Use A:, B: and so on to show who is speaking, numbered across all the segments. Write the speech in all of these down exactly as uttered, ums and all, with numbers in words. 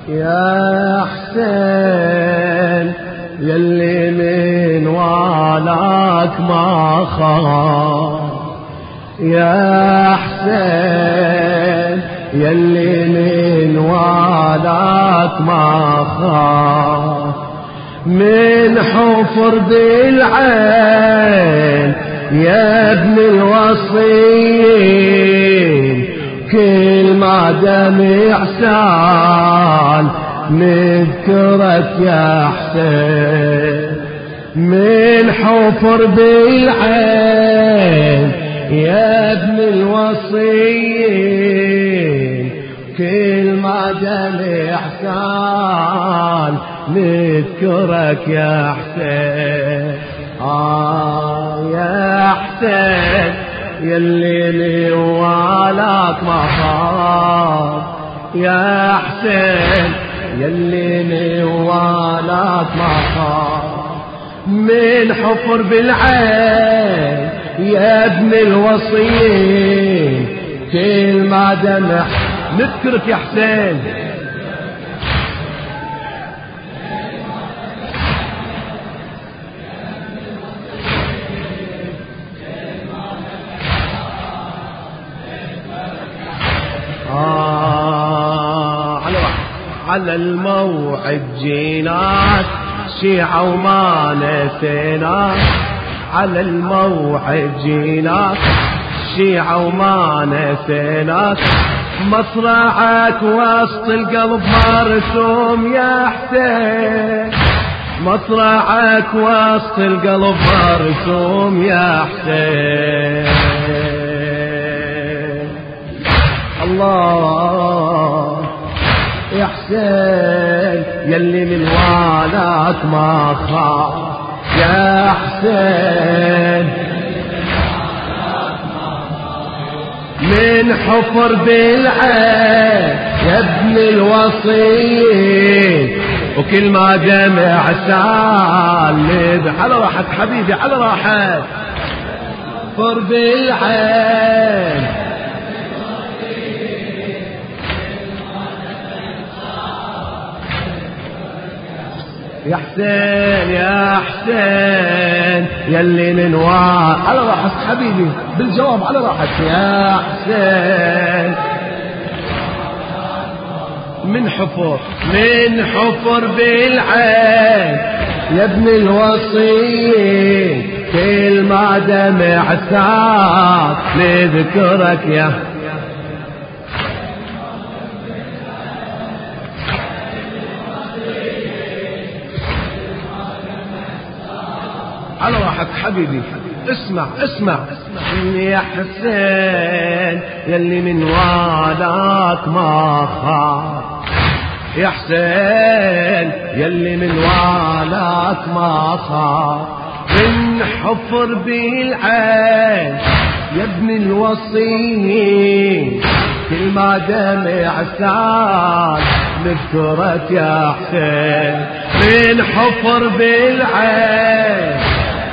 A: يا حسين يلي من والاك ما خان، يا حسين يلي من والاك ما خان، من حفر بالعين يا ابن الوصيين، كل ما دمع سال نذكرك يا حسين، من حفر بالعين يا ابن الوصيين، كل ما دمع سال نذكرك يا حسين. آه يا حسين يلي لي والاك ما خاب، يا حسين يلي لي والاك ما خاب، من حفر بالعين يا ابن الوصيين، كل ما دمع نذكرك يا حسين. آه على الموعد جيناك شيعة وما نسيناك، على الموعد جيناك شيعة وما نسيناك، مصرعك وسط القلب مرسوم يا حسين، مصرعك وسط القلب مرسوم يا حسين. الله يا حسين يلي من والاك ما خاف، يا حسين من حفر بالعين يا ابن الوصيين، وكل ما جمع سالب على راحت حبيبي على راحت، حفر بالعين يا حسين يا حسين يلي من وعد على راحت حبيبي بالجواب على راحت، يا حسين من حفر من حفر بالعين يا ابن الوصيين، كل ما دمع ساق نذكرك يا على راحت حبيبي. اسمع اسمع يا حسين يلي من والاك ما خاف، يا حسين يلي من والاك ما خاف، من حفر بالعين يا ابن الوصيين، كل ما دمع سال نذكرك يا حسين، من حفر بالعين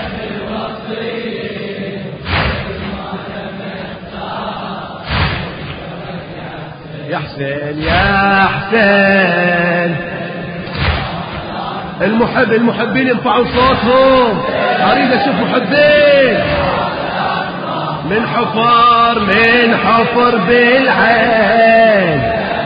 A: يا حسين يا حسين. المحب المحبين يرفعوا صوتهم، اريد اشوف محبين. من حفر من حفر بالعين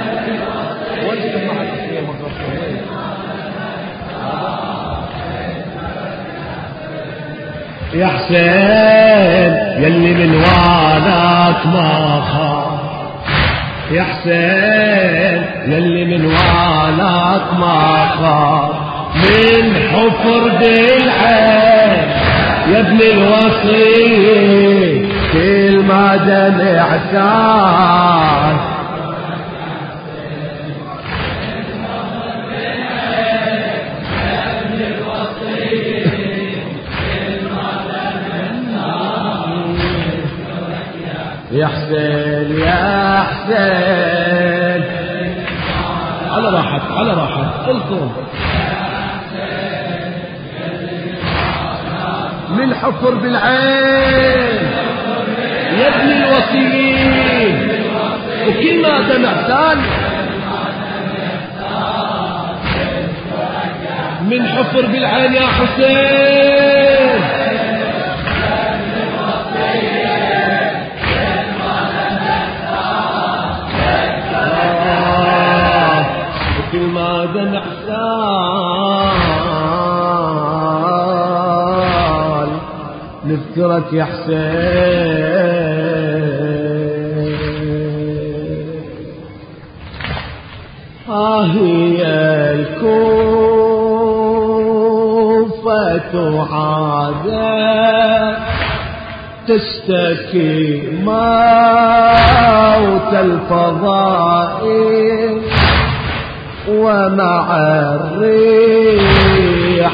A: يا حسين يلي من والاك ما خاف، يا حسين يلي من والاك ما خاف، من حفر بالعين يا ابن الوصي، كل ما دمع سال يا حسين يا حسين على راحت على راحت قلتم من حفر بالعين يا ابن الوصيين، وكل ما دمع سال من حفر بالعين يا حسين. آه كل ما دم احسان نذكرك يا حسين. آه هي الكوفة عادة تشتكي موت الفضائل ومع الريح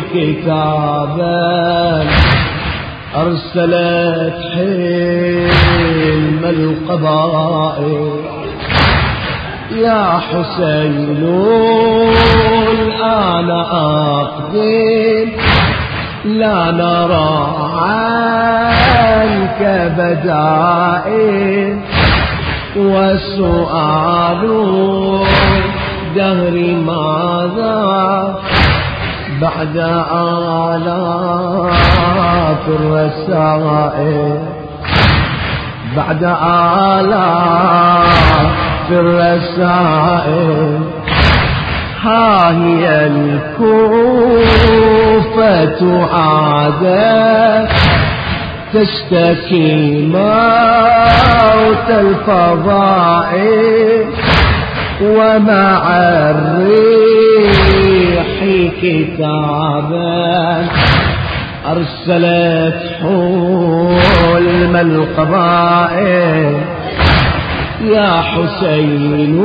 A: كتابا أرسلت حلم القبائل. يا حسين الآن أقدم لا نرى عنك بدائل وسؤال دهر ماذا بعد آلاف الرسائل بعد آلاف الرسائل. ها هي الكوفة عادة تشتكي موت الفضائل ومع الريح كتابا أرسلت حلم القبائل. يا حسين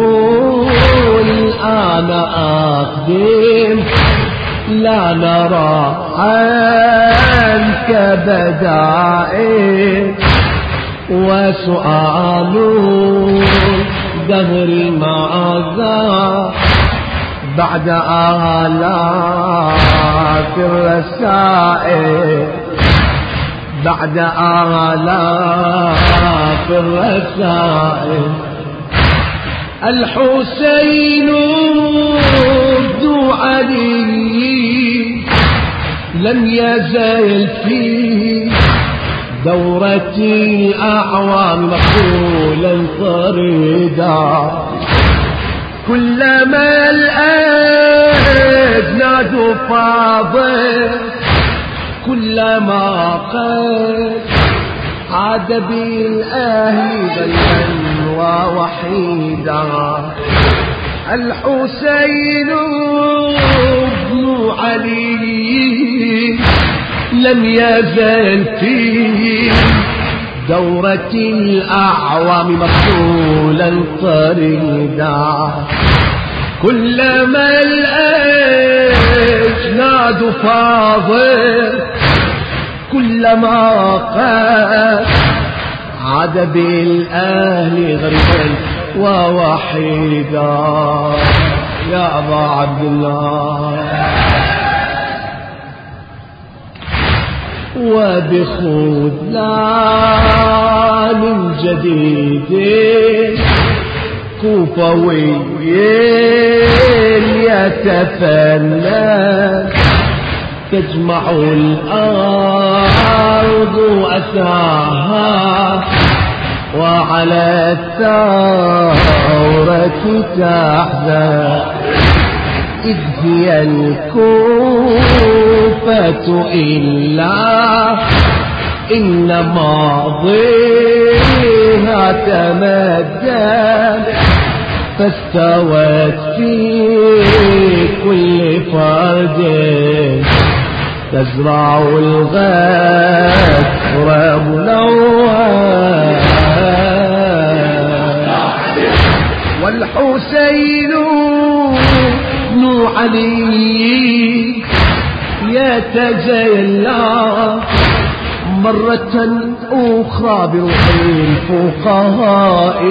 A: الآن أقدم لا نرى عنك بدائل وسؤال دهر ماذا بعد آلاف الرسائل بعد آلاف الرسائل. الحسين ذو علي لم يزل في دورة الأعوام مقبولا طريدا. كلما الأجناد فاضل كلما قد عاد بالأهل بلا ووحيدا. الحسين بن علي لم يزل في دورة الأعوام مقتولا طريدا. كلما الأجناد فاضل كلما قد عاد بالأهل غريبا ووحيدا. يا أبا عبد الله وبخذلان جديد كوفوي يتفنن تجمع الأرض أساها وعلى الثورة تحزن. إذ هي الكوفة إلا إن ماضيها تمدد فاستوت في كل فرد تزرع الغفر منوّر. والحسين بن علي يتجلى مرة أخرى بروح الفقهاء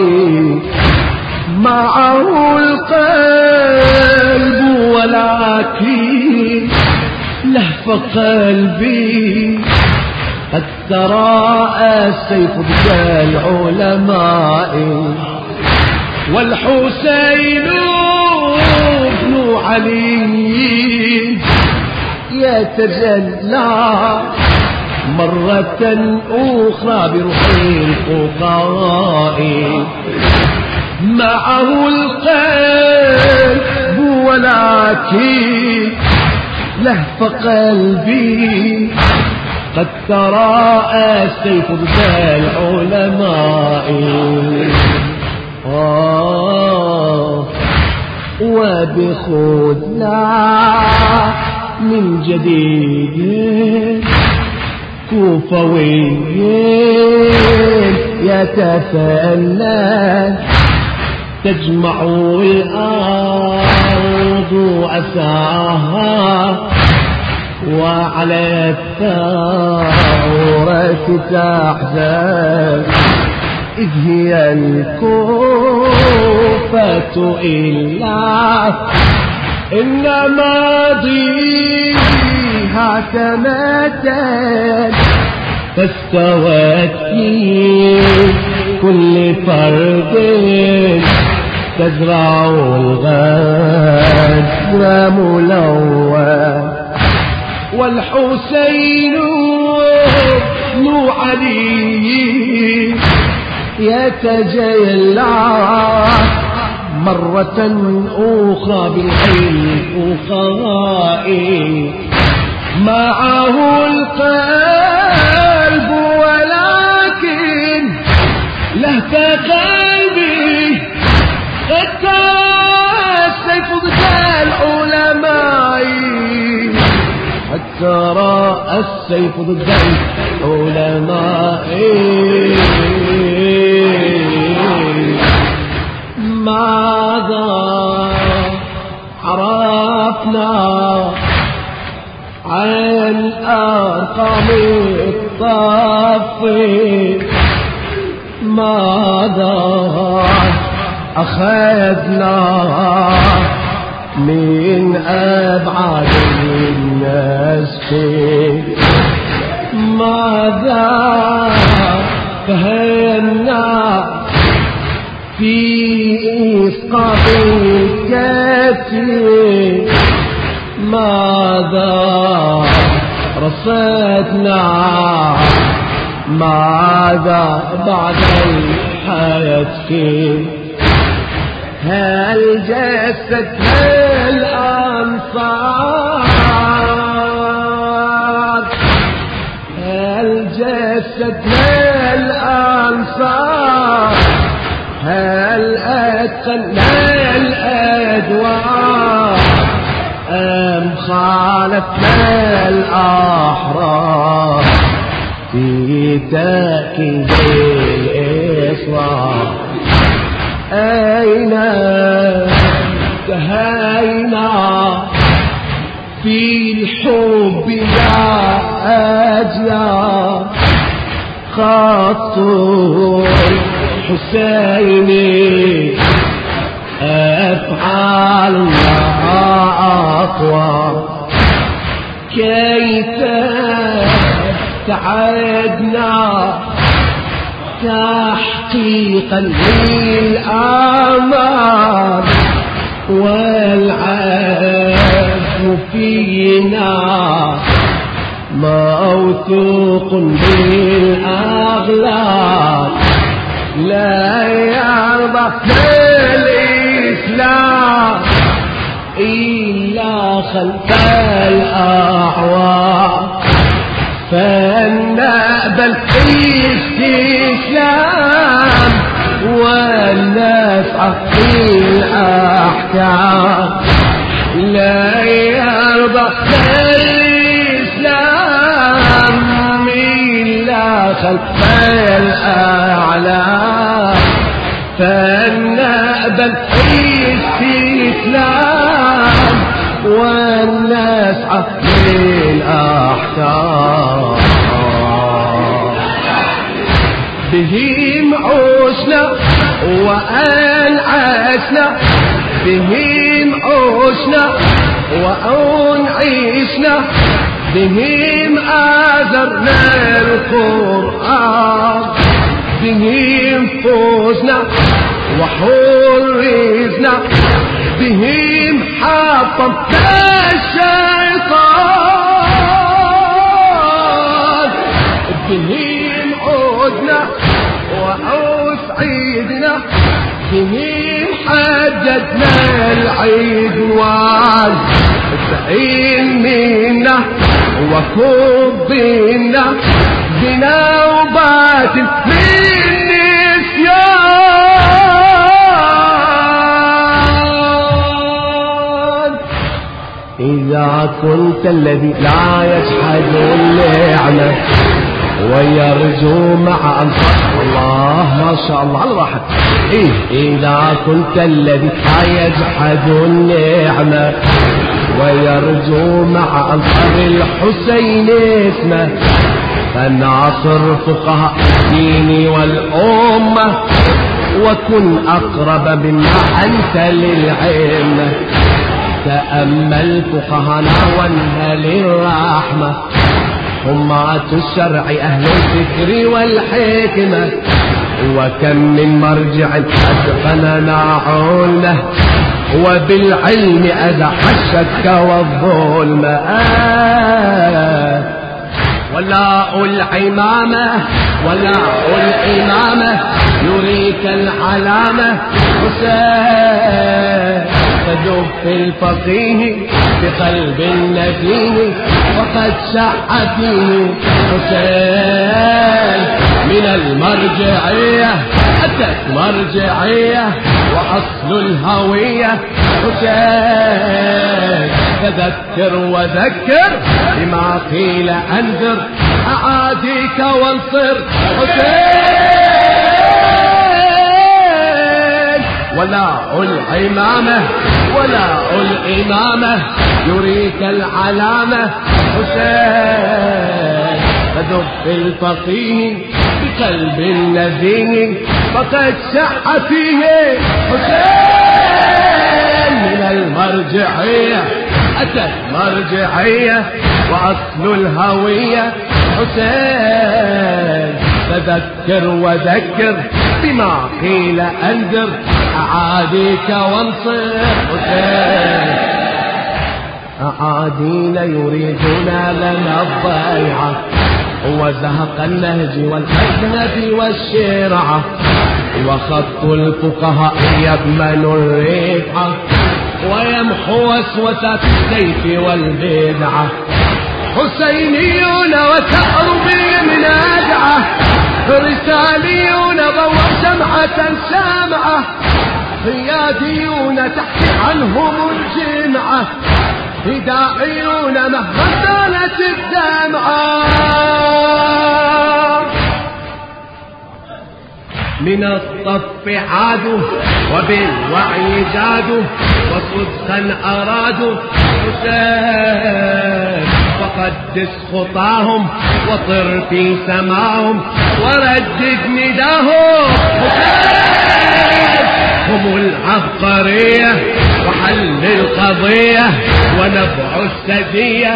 A: معه القلب ولكن لهف قلبي قد تراءى السيف بك العلماء. والحسين بن علي يتجلى مرة أخرى بروح الفقراء معه القلب ولكن لهف قلبي قد تراءى السيف ضد العلماء آه وبخذلان من جديد كوفوي يتفنن تجمع الأرض أساها وعلى الثورة تحزن إذ هي الكوفة إلا إنما ضيها تمتن فاستوت في كل فرد تزرع الغزل ملون والحسين بن علي يتجلى مرة أخرى بالفقراء معه القلب ولكن لهف قلبي قد السيف ضد العلماء حتى رأى السيف ضد العلماء ماذا عرفنا عن أرقام الطف ماذا أخذنا من أبعاد الناس ماذا فهمنا في إسقاط الكتف ماذا رصدنا ماذا بعد الحياة فيه هل جسدها الأنصار هل جسدها الأنصار هل أتقنا الأدوار أم خالفنا الأحرار في تأكيد الإصلاح أين انتهينا في الحب يا أجيال خط الحسين أفعالنا أقوى كيف تعدنا تحقيقا للآمال والعزم فينا موثوق بالأغلال لا يرضى الإسلام إلا خلف الأعوام فلنقبل الاستسلام ونسعى في الأحكام لا يرضى الإسلام إلا خلف الأعلام فلنقبل الاستسلام ونسعى في الأحكام بهم عشنا وأنعشنا بهم عشنا وأنعشنا بهم آزرنا القرآن بهم فوزنا وحرزنا بهم حطمنا الشيطان سنين عودنا وعوس عيدنا، سنين حجتنا العيد وان سعين منا وكبنا بنا وبات من نسيان. إذا كنت الذي لا يجحد النعمة ويرجو مع أنصار الله، ما شاء الله على راحت. إيه إذا كنت الذي لا يجحد النعمة ويرجو مع أنصار الحسين اسمه، فناصر فقهاء الدين والأمة وكن أقرب مما أنت للعلم. تأمل فقهانا وانهل الرحمة، حماة الشرع أهل الفكر والحكمة، وكم من مرجع أتقننا عونه وبالعلم أزح الشك والظلم. آه ولاء العمامة ولاء الإمامة يريك العلامة حسين، فدف الفقيه بقلب نبيه وقد شع فيه حسين. من المرجعية أتت مرجعية وأصل الهوية حسين، تذكر وذكر بما قيل أنذر أعاديك وانصر حسين. ولاء العمامة ولاء الإمامة يريك العلامة حسين، فدف الفقيه بقلب نزيه فقد شع فيه حسين. من المرجعية أتت مرجعية وأصل الهوية حسين، فذكر وذكر بما قيل أنذر أعاديك وانصر حسين. أعادينا يريدون لنا الضيعة وزهق النهج والحزنة والشرعة، وخط الفقهاء يضمن الرفعة ويمحو وسوسة السيف والبدعة. حسينيون وتأربي من أدعة، رساليون ضووا شمعة سامعة، قياديون تحكي عنهم الجمعة، هدائيون مهما زالت الدمعة. من الصف عادوا وبالوعي جادوا وصدقا أرادوا حسين، فقدس خطاهم وطر في سماهم وردد نداهم حسين. هم العبقرية وحل القضية ونبع السدية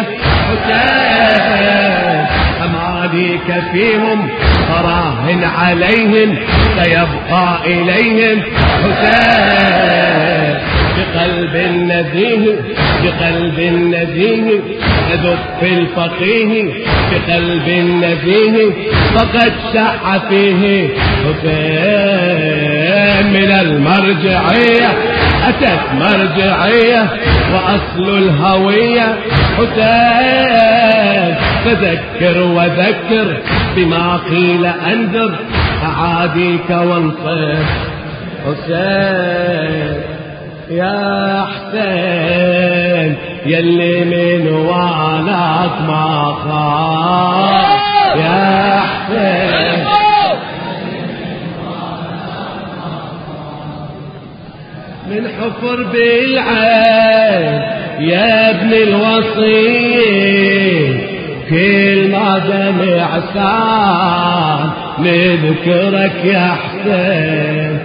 A: حسين، أماليك فيهم فراهن عليهم سيبقى إليهم حسين. بقلب نزيه بقلب نزيه أذف الفقيه بقلب نزيه فقد شع فيه حسين. من المرجعية أتت مرجعية وأصل الهوية حسين، فذكر وذكر بما قيل أنذر أعاديك وانصر حسين. يا حسين يلي من وعلك ما خاف، يا حسين من حفر بالعين يا ابن الوصي، كل ما دمع سان نذكرك يا حسين.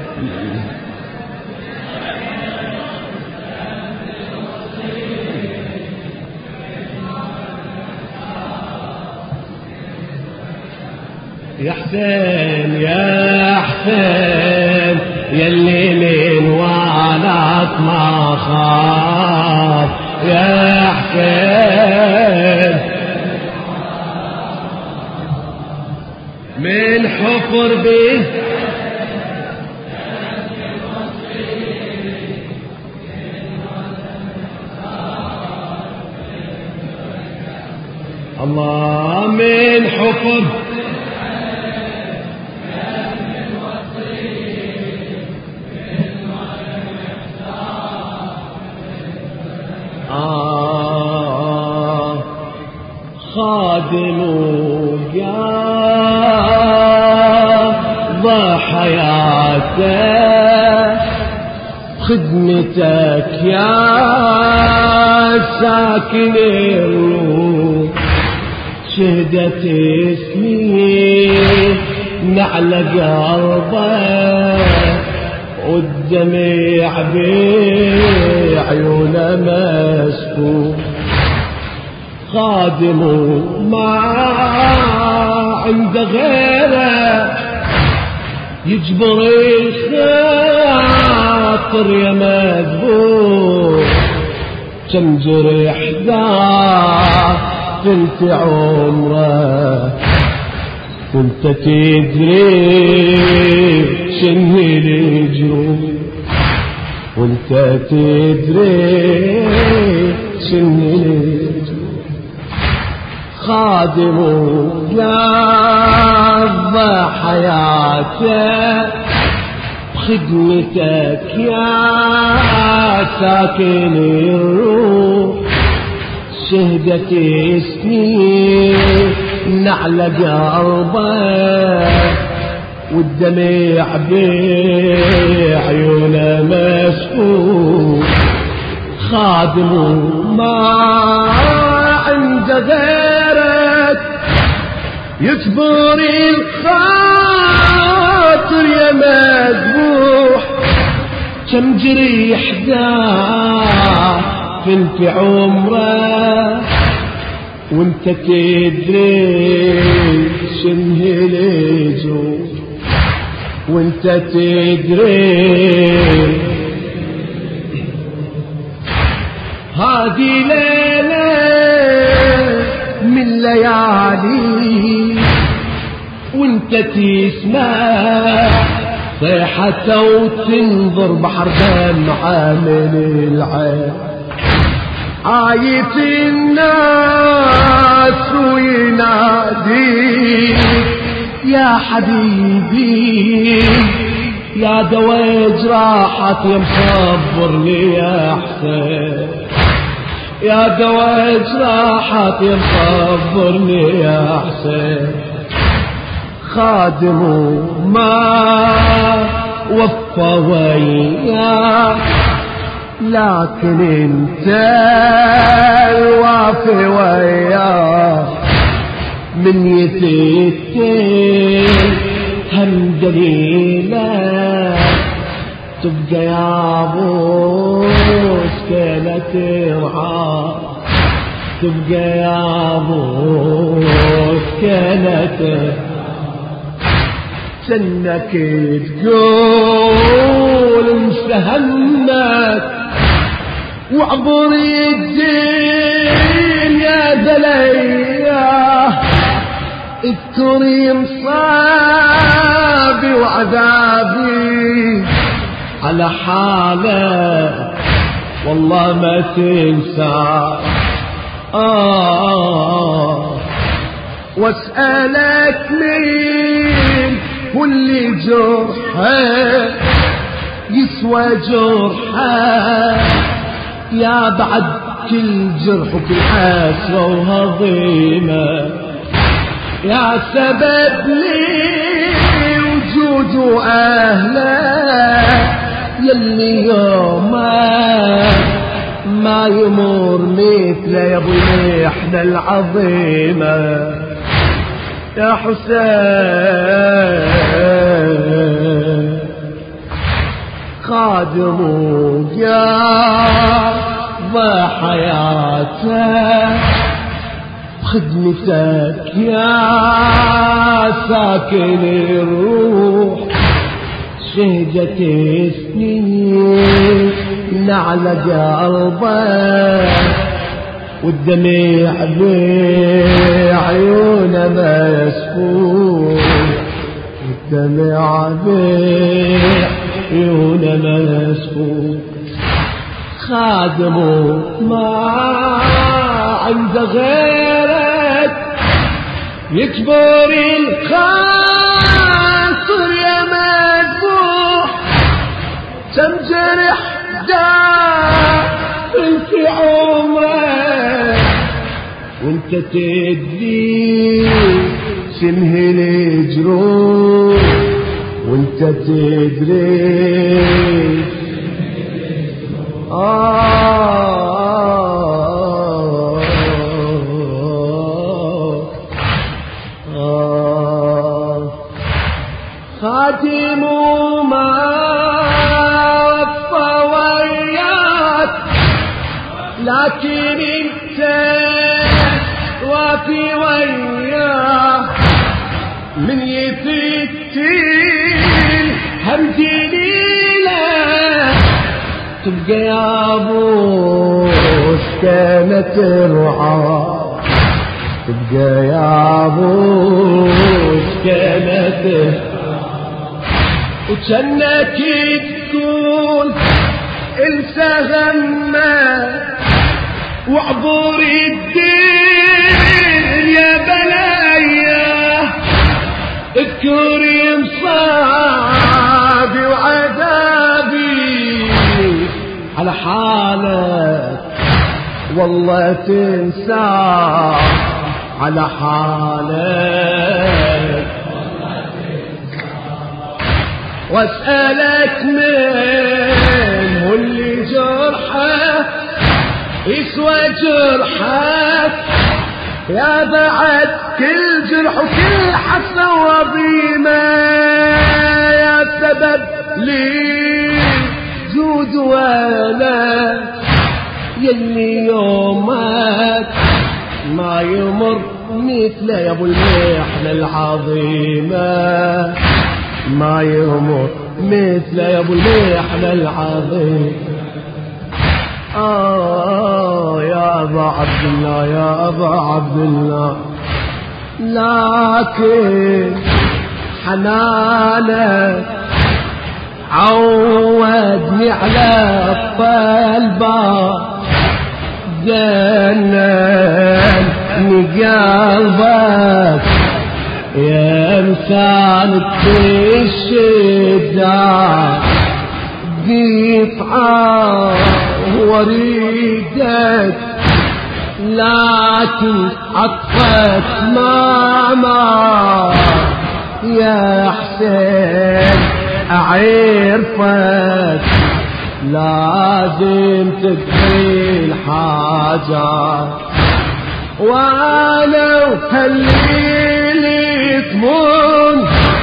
A: يا حسين يا حسين يلي من وعلك ما خاف، يا حسين
B: الله من حفظ آه خادمك يا ضا حياته خدمتك يا ساكن الروح شهدت اسمي نعل قلبه والدمع بعيونه مسكوب خادم ما عند غيره يجبر الخاطر يا مذبوح كم جرح دار انت عمره وانت تدري شنو الجروح وانت تدري شنو الجروح خادم يا حياته بخدمتك يا ساكن الروح شهدت اسمي نعل قلبه والدمع بعيونه مسكوب خادم ما عند غيرك يكبر الخاطر يا مذبوح كم جريح دار في عمره وانت تدري شنه الجروح وانت تدري هذه ليلة من ليالي وانت تسمع صيحة وتنظر بحر دمع من العين عايت الناس وينادي يا حبيبي يا دواء جراحك يا مصبرني يا حسين يا دواء جراحك يا مصبرني يا حسين خادم ما وفى وياه لكن انت الوافي وياه من يتيتين هم دليله تبقى يا ابو سكينة معاه تبقى يا ابو سكينة سنك تقول مستهمك وعبر الدين يا دليا اذكري مصابي وعذابي على حالك والله ما تنسى آه واسألك مين واللي جرحه يسوى جرحه يا بعد كل جرح وكل حسرة وهضيمة يا سبب لي وجود أهله يلي يومك ما يمر مثل يا ابو المحنة العظيمة يا حسين خادمك يا ضا حياته خدمتك يا ساكن الروح شهدت سنين نعل قلبه والدمع بعيونه مسكوب والدمع بعيونه مسكوب خادمه ما عند غيرك يكبر الخاطر يا مذبوح كم جرح داخل في عمرك وانت تدري شنه الجروح وانت تدري آه خاتم ما وفى وياك لكن انت وفي وياك من يفتين هم جليلة تبقى يا ابوس كانت رعاك تبقى يا ابوس كانت وجنك تقول انسى همك وعبر الدين يا بلايا اذكر مصابي وعذابي على حالك والله تنسى على حالك واسألك من هو اللي جرحك يسوى جرحك يا بعد كل جرح وكل حسة وضيمة يا سبب لي جود ولا يلي يومك ما يمر مثل يا ابو المحنة العظيمة ما يمر مثل يا ابو المحنة العظيم آه يا أبا عبد الله يا أبا عبد الله لكن حنانك عودني على الطلبة جنني قلبك يا مساند في الشدة قطعة وريدك لكن عطفك ماما يا حسين أعرفك لازم تقضي الحاجات ولو هالليل تمون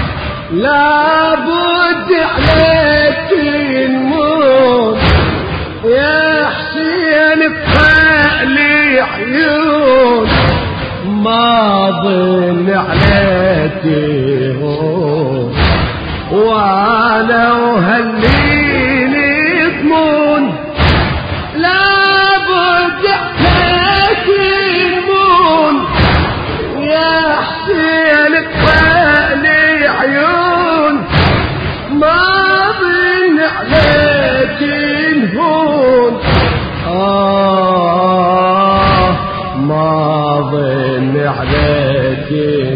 B: لابد عليك نمون يا حسين بخالي عيون ما ظل عليك هون ولو هالليل يضمون لابد عليك نمون يا حسين بخالي عيون ما ظل عليك هون آه ما ظن عليك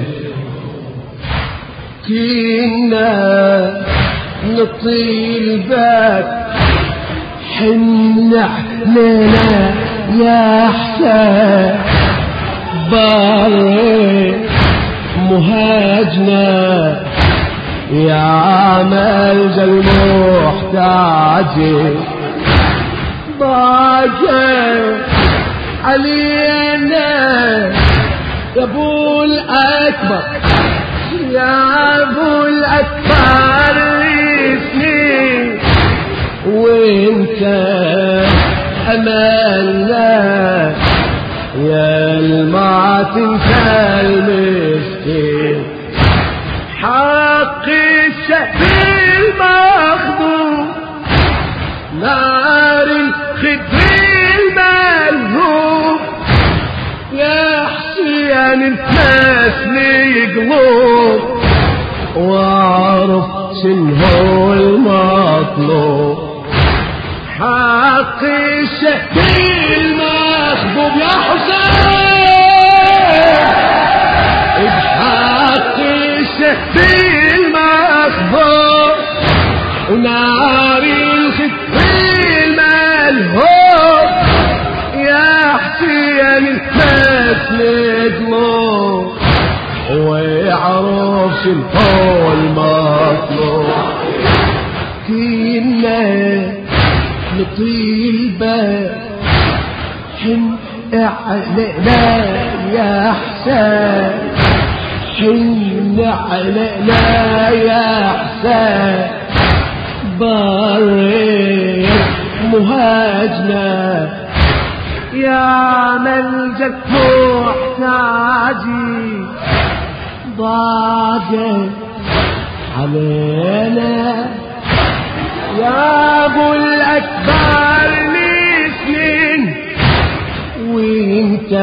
B: كنا نطيل بك حن علينا يا حسين باري مهاجنا يا ملجأ المحتاجين باقي علينا يا ابو الاكبر يا ابو الاكبر سنين وانت املنا يا الما تنسى المسكين حق الشهيد المخضوم نار الخدر الملهوم يا حسين الناس يقلوب واعرف شنو المطلوب حق الشهيد المخضوم يا حسين شنو المطلوب كنا نطيبه حن علينا يا حسين حن علينا يا حسين بارك مهاجنا يا ملجأ محتاجي ضاقت علينا يا ابو الاكبر مسكين وانت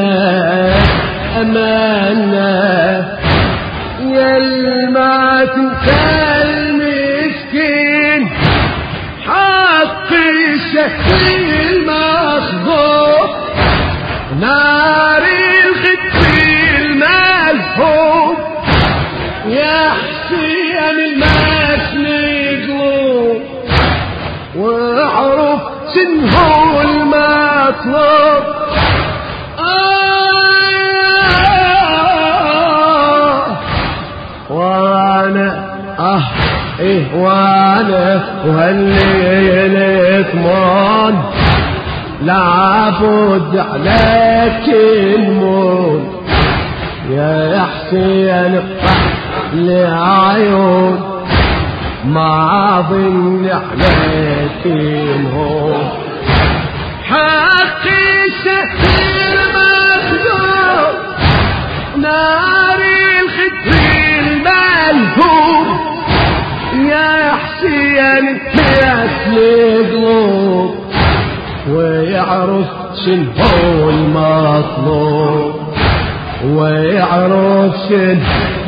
B: اماننا يا الما تنسى المسكين حق الشكل المخضوع نار الخط الملفوف يا حسين المسنقلوب واعرف شنو المطلوب آه وانا اه ايه وانا وهالليل ثمان لابد عليك الموت يا حسين افتح لي عيون ما ظن عليك الهون حقي شكل مخدوم نار الخد الملهوم يا حسين يسلي قلوب ويعرف شنو المطلوب ويعرف شنو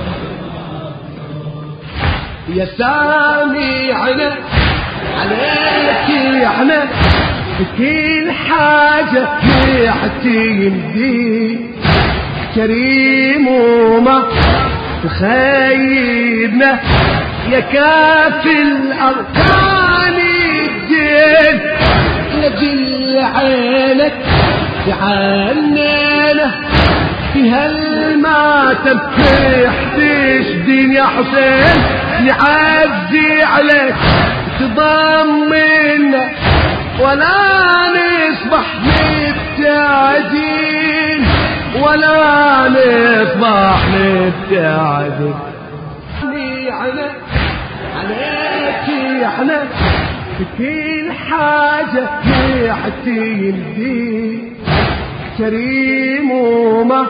B: يا سامعنا عليك يعنا بكل حاجة يعتمدي كريم وما تخيبنا يا كافي الأركان الدين لجل عينك تعنينا في هالماتم تحتش دين يا حسين نعزي عليك تضمنا ولا نصبح مبتعدين ولا نصبح مبتعدين عليك احنا في كل حاجة يعتمدي كريم وما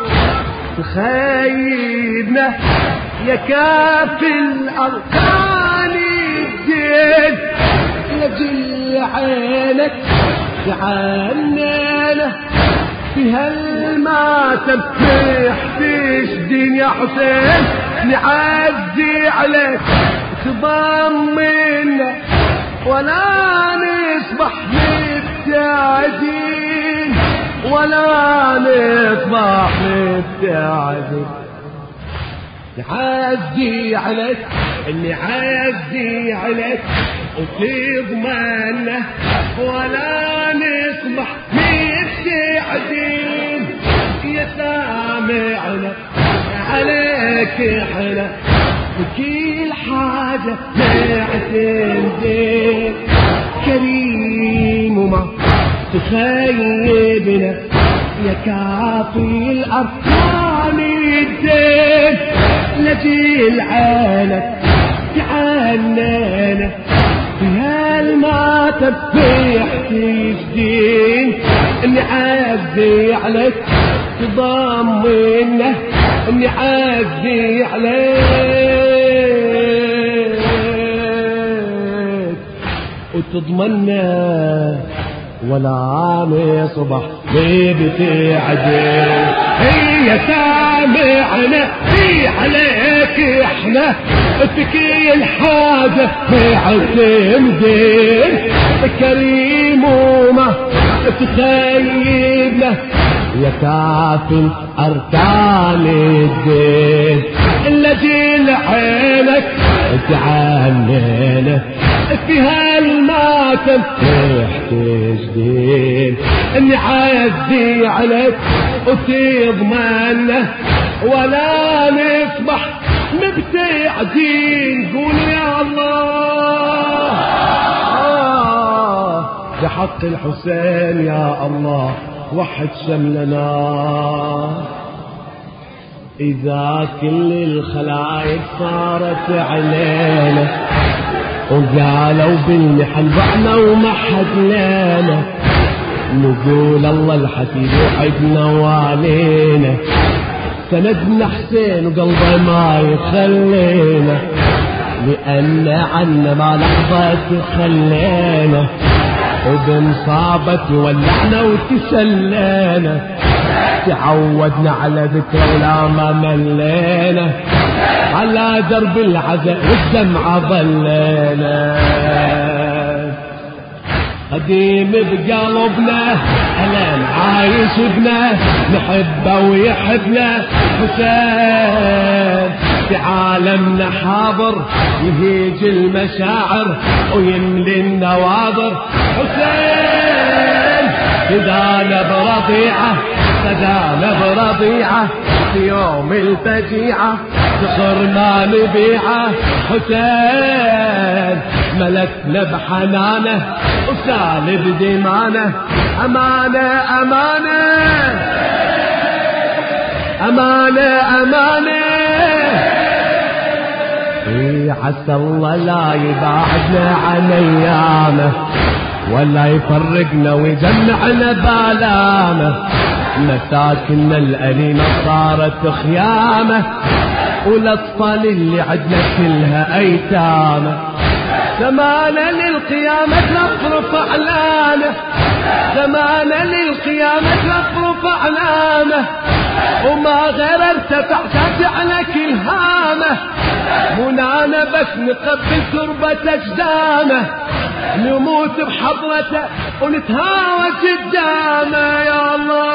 B: تخيبنا يا كافي الأركان الدين لجل عينك تعنينا في هالماتم تحتش دين يا حسين نعزي عليك تضمنا ولا نصبح مبتعدين ولا نصبح مبتعدين نعزي عليك نعزي عليك وتضمنا ولا نصبح مبتعدين يا سامعنا عليك احنا وكل حاجة نعتمدين كريم وما تخيبنا يا كافي الأركان الدين لجيل عينك تعنينا في هالماتم تحتاج دين نعزي عليك تضمنا نعزي عليك وتضمنا ولا نصبح مبتعدين هي سامعنا في عليك احنا في كل حاجة معتمدين كريم وما تخيبنا يا كافي أركان الدين الذي لعينك تعنينا في هالماتم تحتاج دين نعزي عليك وتضمنا ولا نصبح مبتعدين قول يا الله آه بحق الحسين يا الله وحد شملنا. إذا كل الخلايق صارت علينا وقالوا بالمحن ضعنا وما حد لنا، نقول الله الحكيم وحدنا وعلينا، سندنا حسين وقلبه ما يخلينا، لأن عنا ما لحظة تخلينا، وبمصابة ولعنا وتسلينا، تعودنا على ذكر ولا ما ملينا، على درب العزاء والدمعة ظلينا. قديم بقلبنا ألم عايش بنا، نحبه ويحبنا حسين، في عالمنا حاضر يهيج المشاعر ويملي النواظر حسين، فدانا برضيعه فدانا برضيعه، في يوم الفجيعة صخر ما نبيعه حسين، ملكنا بحنانه وسالب دمانه، أمانة أمانة أمانة أمانة. إيه عسى الله لا يبعدنا عن أيامه، ولا يفرقنا ويجمعنا بالامه، مساكننا الأليمة صارت خيامه، والأطفال اللي عدنا كلها أيتامه، زمانا للقيامة نصرف أعلامه، زمانا للقيامة نصرف أعلامه، وما غير ارتفع تاتعنا كل هامه، منانا بس نقبل تربة أجدامه، نموت بحضرته ونتهاوى قدامه يا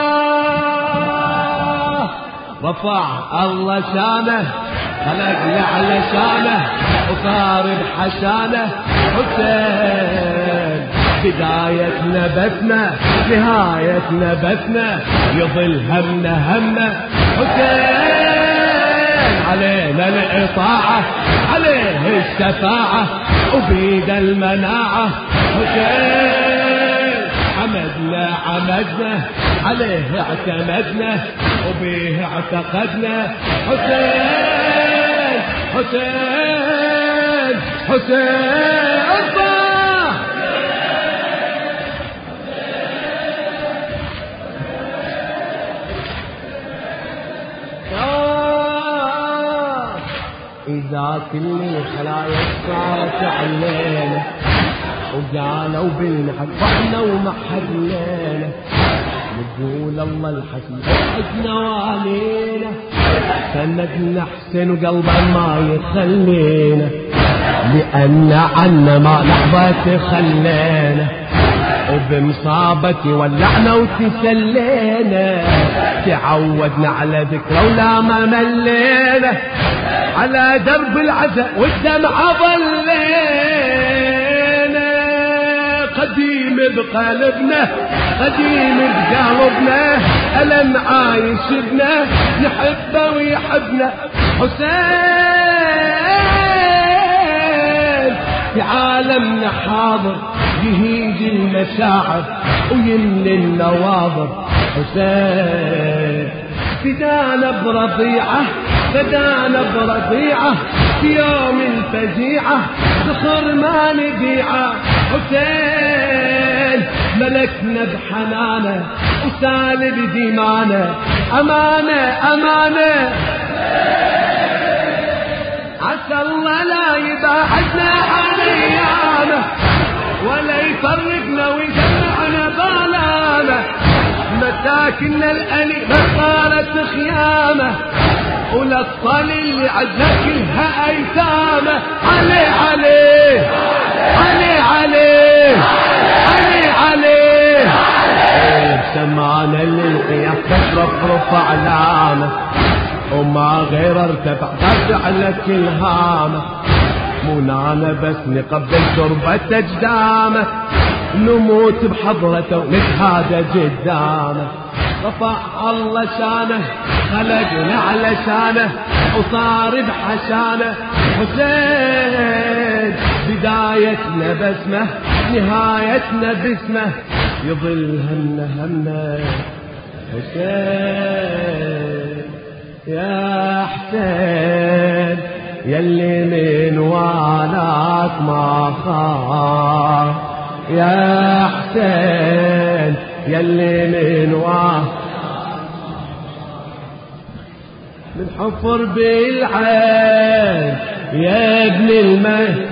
B: الله. رفع الله شانه خلقنا على شانه وصار بحشانه حسين، بدايتنا بثنا نهايتنا بثنا، يظل همنا همنا حسين، علينا الإطاعة عليه الشفاعة وبيد المناعة حسين، عمدنا عمدنا عليه اعتمدنا وبيه اعتقدنا حسين حسين حسين الله. إذا كل الخلايق صارت علينا وقالوا بالمحن ضعنا وما حد لينا، نقول الله الحكيم وحدنا وعلينا، سندنا حسين وقلبه ما يخلينا، لأن عنا ما لحظة تخلينا، وبمصابتي ولعنا وتسلينا، تعودنا على ذكره ولا ما ملينا، على درب العزاء والدمعة ظلينا، قديم بقلبنا قديم بقلبنا، ألم عايش بنا نحبه ويحبنا حسين، في عالمنا حاضر يهيج المشاعر ويملي النواظر حسين، فدانا برضيعه فدانا برضيعه، في يوم الفجيعة صخر ما نبيعه حسين، ملكنا بحنانه وسالب ديمانه، أمانة أمانة. عسى الله لا يبعدنا عن أيامه، ولا يفرقنا ويجمعنا بالامه، مساكننا الأليمة صارت خيامه، والأطفال اللي عدنا كلها أيتامه، عليه عليه عليه عليه عليه عليه. سمعنا للقيام ترفرف أعلامه، وما غير ارتفع ترجع لك الهامه، منانا بس نقبل تربة أجدامه، نموت بحضرته ونتهادى قدامه، رفع الله شانه خلقنا على شانه وصار بحشانه حسين، بدايتنا بسمه نهايتنا باسمه، يظل همنا همنا حسين يا حسين، يلي من والاك ما خاف يا حسين، يلي من والاك من حفر بالعين يا ابن المهد،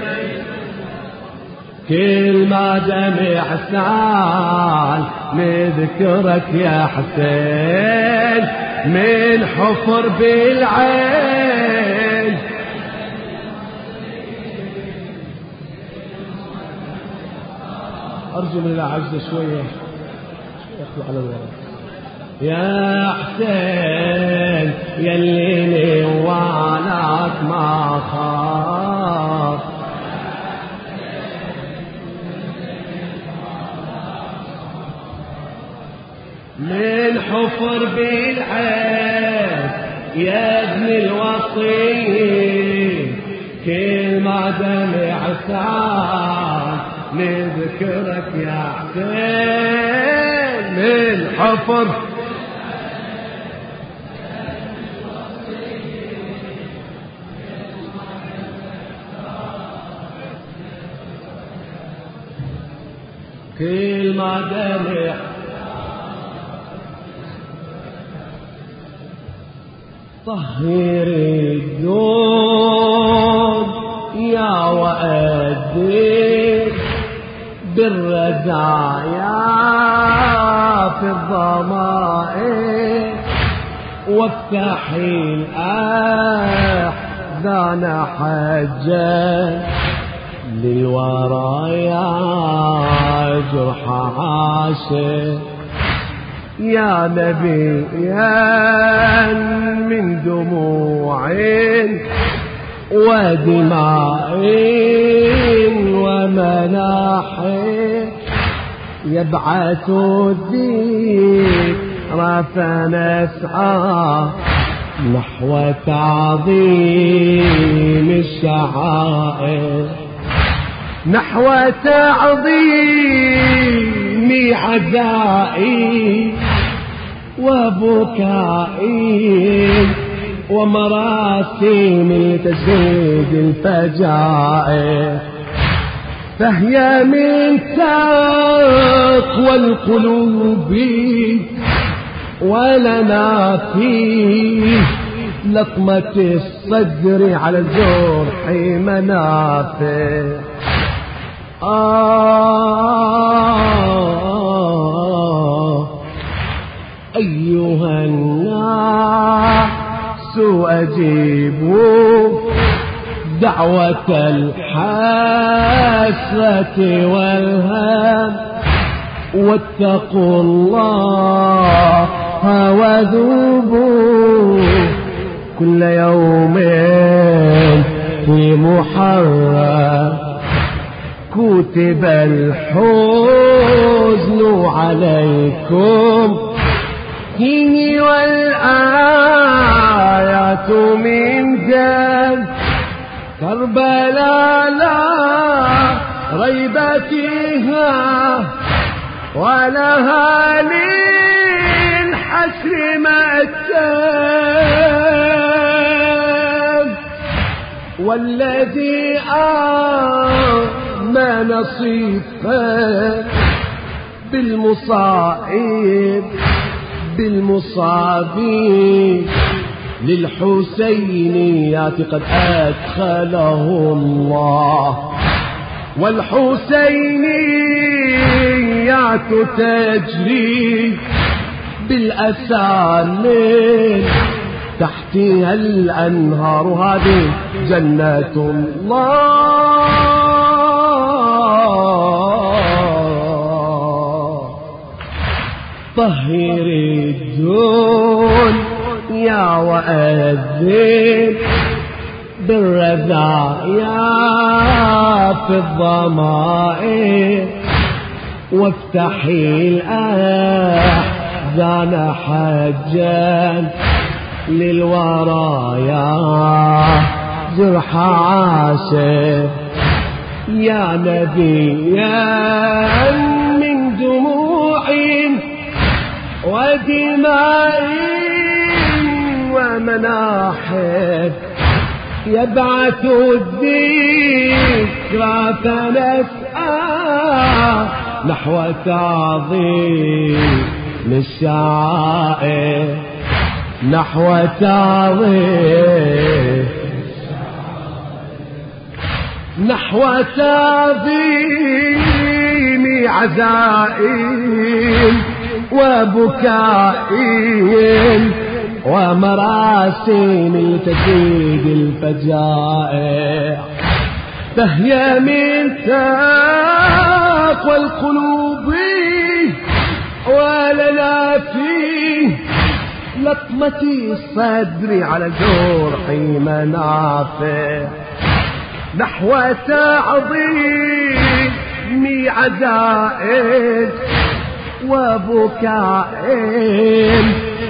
B: كل ما دمع سال نذكرك يا حسين، من حفر بالعين أرجو من العجز شوية يطلع على الورق يا حسين، يلي وعلاك ما خاف، من حفر بالعين يا ابن الوصي، كل ما دمع سال نذكرك يا حسين، من حفر كل ما دمع طهر الدود يا وأدي بالرزايا في الضمائر، وافتح الأحزان حجا للورايا جرح عاشق، يا نبي يا من دموع ودماء ومناح، يبعث الذكرى فنسعى نحو تعظيم الشعائر، نحو تعظيم عزائي وبكائي ومراسيم تزيد الفجائر، فهي من تقوى القلوب ولنا فيه لطمة الصدر على الجرح منافع. آه أيها الناس أجيبوا دعوة الحسرة والهم، واتقوا الله وذوبوا كل يوم في محرم، كتب الحزن عليكم فيه والآيات من جد كربلاء لا ريب فيها، ولها للحسر مأتاب، والذي آمن صفا بالمصائب بالمصابين للحسينيات قد أدخله الله، والحسينيات تجري بالأسانيد تحتها الأنهار، هذه جنة الله. طهر الدنيا وأذن بالرذايا في الضمائر، وافتحي الأحزان حجا للورايا جرح عاشق يا نبيا من دموع ودماء ومناحب يبعث الذكرى فنسعى نحو تعظيم الشعائر نحو تعظيم نحو تعظيم عزائم وبكائهم ومراسم تزيد الفجائع فهي من تقوى القلوب ولنا فيه لطمة الصدر على الجرح منافع نحو تعظيم عزائم وبكائهم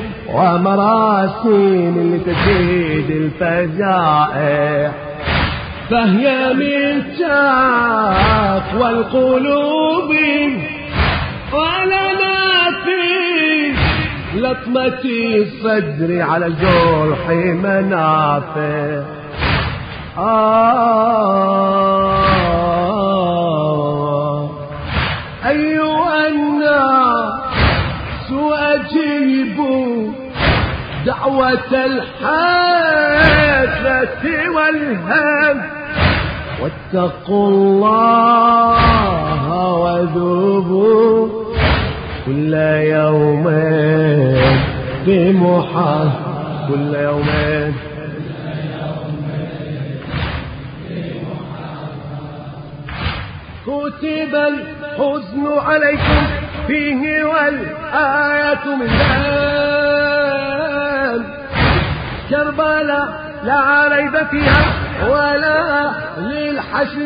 B: ومراسم لتزيد الفجائع فهي من تقوى القلوب ولنا فيه لطمة الصدر على الجرح منافع آه أيها الناس أجيبوا دعوة الحاجة والهم واتقوا الله وذوبوا كل يوم بمحاسبة كل يوم كتب الحزن عليكم فيه والآية من ذلك كربلاء لا ريب فيها ولا للحشر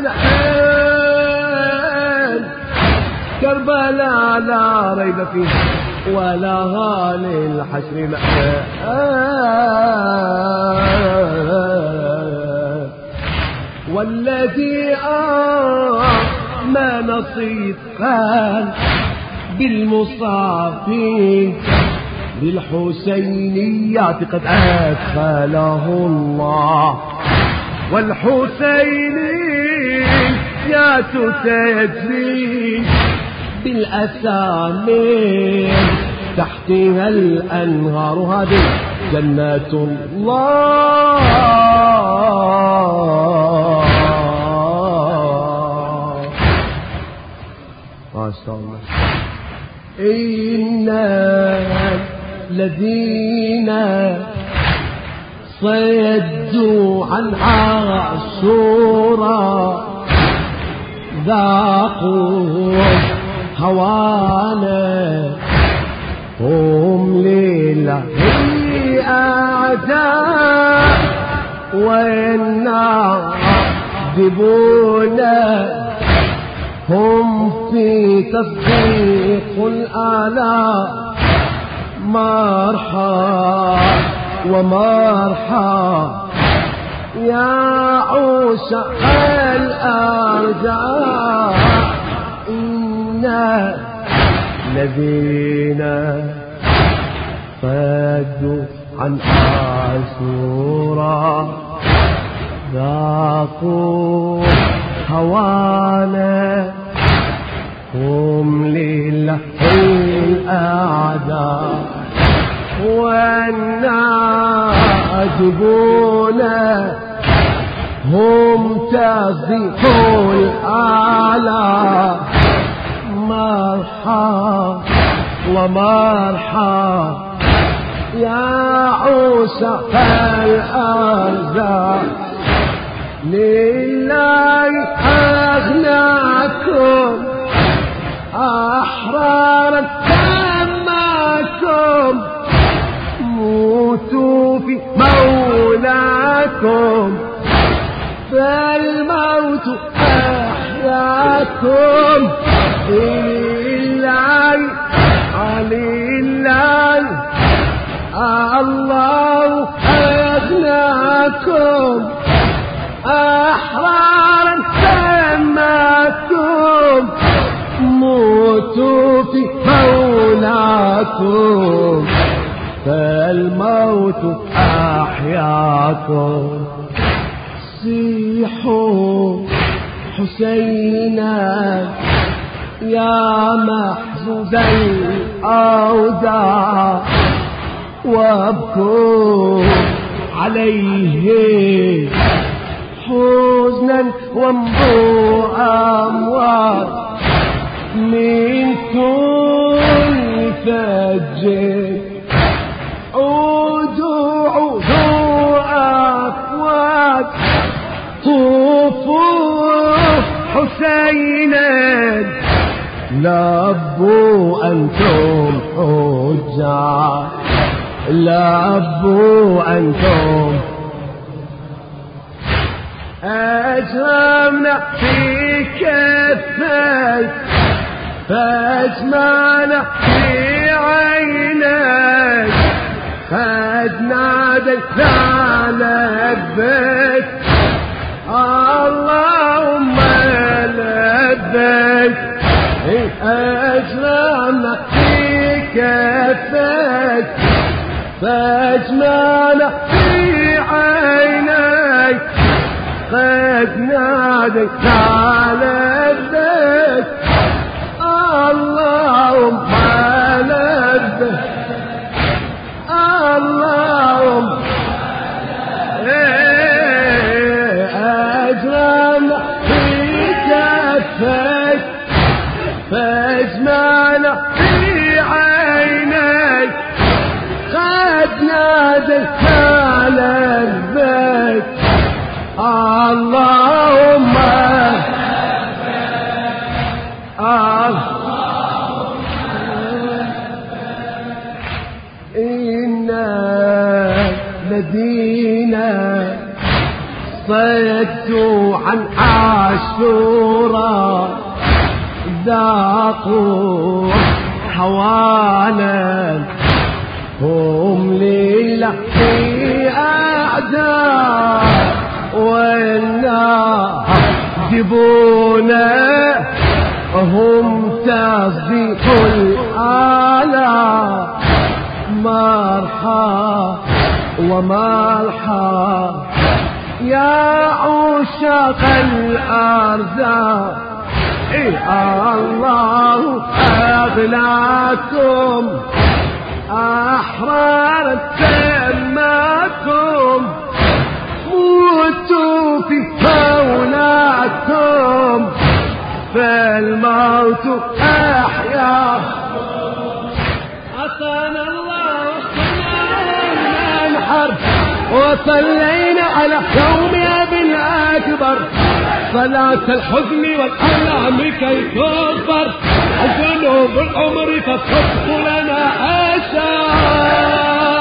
B: مآل كربلاء لا ريب فيها ولا للحشر مآل والذي آمن صدقا بالمصافين للحسينيات قد أدخله الله والحسينيات تجري بالأسامين تحتها الأنهار هذه جنات الله ما شاء الله إن الذين صدوا عن عاشوراء ذاقوا هوانا هم لله أعداء والناذبون هم في تصديق الآلاء مرحى ومرحى يا عشاق الأرجاء إن الذين صدوا عن عاشوراء ذاقوا هوانا هم لله الأعداء والناجبون هم تزيح الأعلى مرحى ومرحى يا عشاق الأرزاق لله أغناكم أحرارا سماكم موتوا في مولاكم فالموت أحياكم لله لله الله فجناكم أحرارا سماكم موتوا في مولاكم فالموت أحياكم صيحوا حسينا يا محزوز الأوداع وابكوا عليه حزنا وامضوا أموات من كل فج عودوا عودوا أفواج طوفوا حسينا لبوا أنتم حجاج لبوا أنتم أجرمنا في كفيك فاجمعنا في عينيك قد نادينا لبيك اللهم لبيك أجرمنا في كفيك فاجمعنا في عينيك قد نادينا لبيك اللهم لبيك اللهم أجرمنا في كفيك فاجمعنا في عينيك قد نادينا لبيك اللهم إنا الذين صدوا عن عاشوراء ذاقوا حوانا هم لله في أعداء والنار جبونا هم تصديق الآلاء مرحى ومرحى يا عشاق الأرزاق إيه الله أغلاكم أحرار سماكم موتوا في مولاكم فالموت أحيا عصانا الله وصلنا الحرب وصلينا على يوم أبي الأكبر صلاة الحزن والألم كي تغفر ذنوب العمر فتصف لنا أشار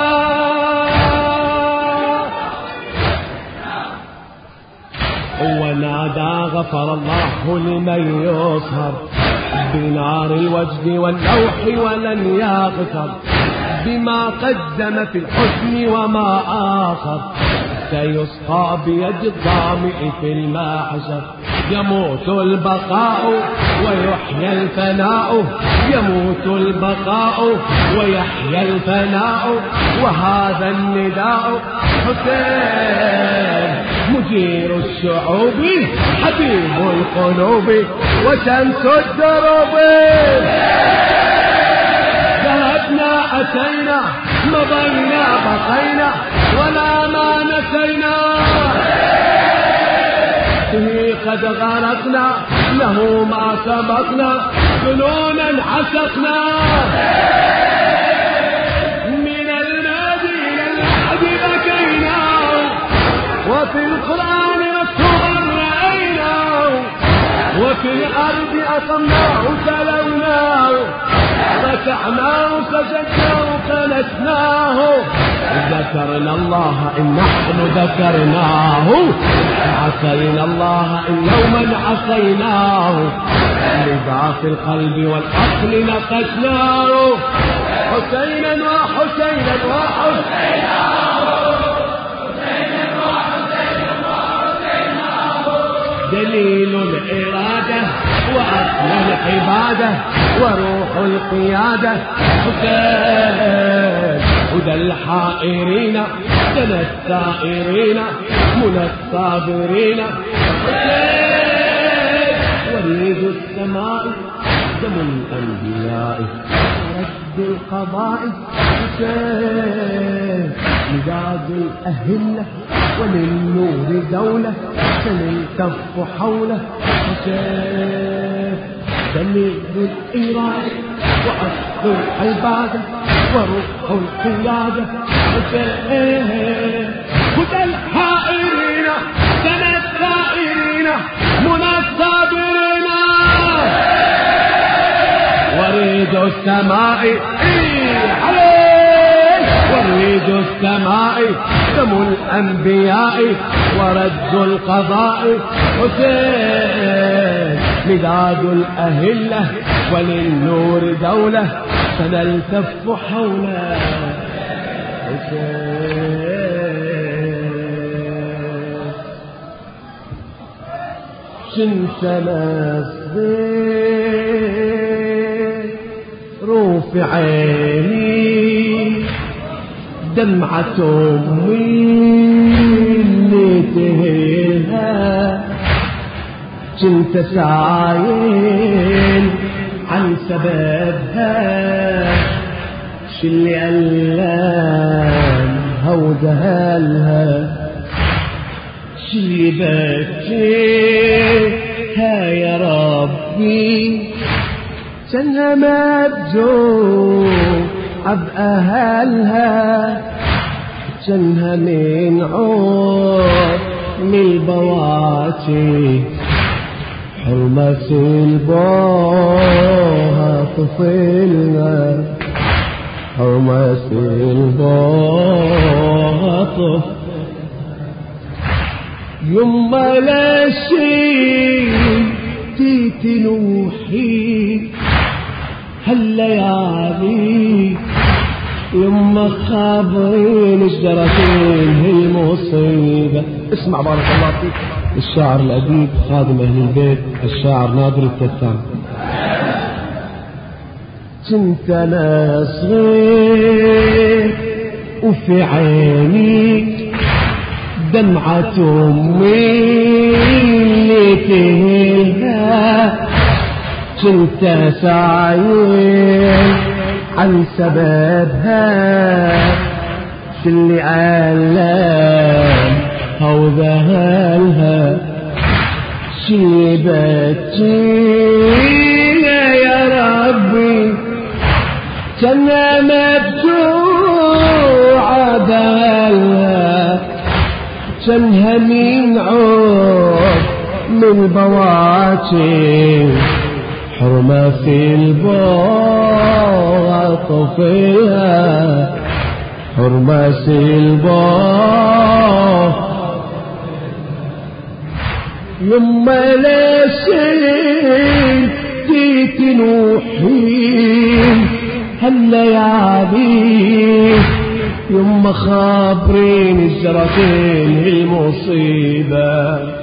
B: ونادى غفر الله لمن يصهر بنار الوجد واللوح ولن يغفر بما قدم في الحزن وما آخر سيسقى بيد الظامئ في المحشر يموت البقاء ويحيى الفناء يموت البقاء ويحيى الفناء وهذا النداء حسين مجير الشعوب حبيب القلوب وشمس الدروب ذهبنا أتينا مضينا بقينا ولا ما نسينا به قد غرقنا له ما سبقنا جنونا عشقنا من الماضي إلى الأحد بكينا وفي القرآن مكتوبا رأيناه وفي الأرض أقمناه تلوناه ركعناه سجدناه كنسناه ذكرنا الله إن نحن ذكرناه عصينا الله إن يوما عصيناه لضعف القلب والعقل نقشناه حسينا وحسينا وحسينا دليل الإرادة وأصل العبادة وروح القيادة حسين هدى الحائرين سنى الثائرين منى الصابرين حسين وريد السماء دم الأنبياء ورد القضاء حسين مداد الأهلة وللنور دولة سنلتف حوله حسين دليل الإرادة وأصل العبادة وروح القيادة حسين هدى الحائرين سنى الثائرين منى الصابرين وريد السماء وريد السماء دم الأنبياء ورد القضاء حسين مداد الأهلة وللنور دولة سنلتف حوله حسين شنت نصبي روف عيني دمعة أمي اللي تهيها كنت سايل عن سببها شلي ألامها ودهالها شلي بكيها يا ربي كانها مبجوع بأهلها كانها من عور من البواتي حرمة البوها طفلنا حرمة البوها طفل يما لا شيء تتنوحي هالليالي يما خابرين الجراثيم هي المصيبة. اسمع بارك الله فيك الشاعر الأديب خادم أهل البيت الشاعر نادر التتان. كنت أنا صغير وفي عيني دمعة أمي اللي تهيها كنت سعيد عن سببها شلي ألامها وذهلها شلي بكيها يا ربي كان مبجوعة بهلها كانها من عود من بواتي حرمة في الباط فيها حرمة في الباط يما لا شيء تتنوحين هالليالي يما خابرين الجراثيم المصيبة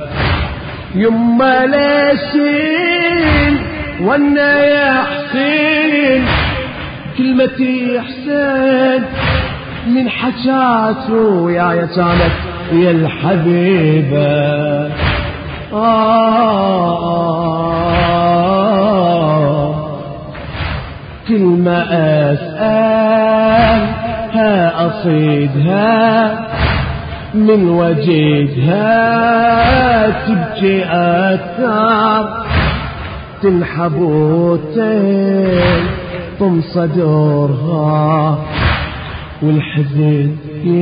B: يما لا شيء وانا يا حسين كلمتي حسين من حجاته يا يا كانت يا الحبيبة آه كلمة أسألها أصيدها من وجدها تبكي أثار تنحبوتين طم صدورها والحزن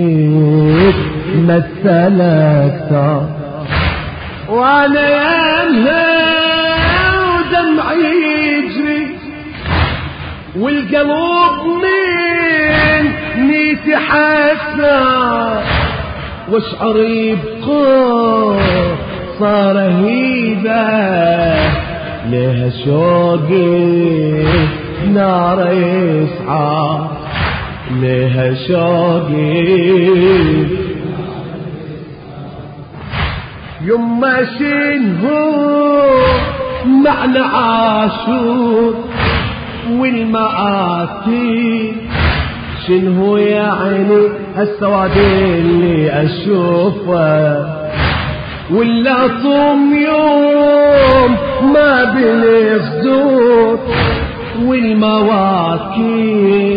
B: يتمثل أكثر وانا يمها ودمعي يجري والقلب من نيتي حسنا واشعري بقوة صار هيبة لها شوقي نار يسعى لها شوقي يما شنهو معنى عاشور والمآتي شنهو يعني السواد اللي اشوفه ولا صوم يوم ما بالصدور والمواكب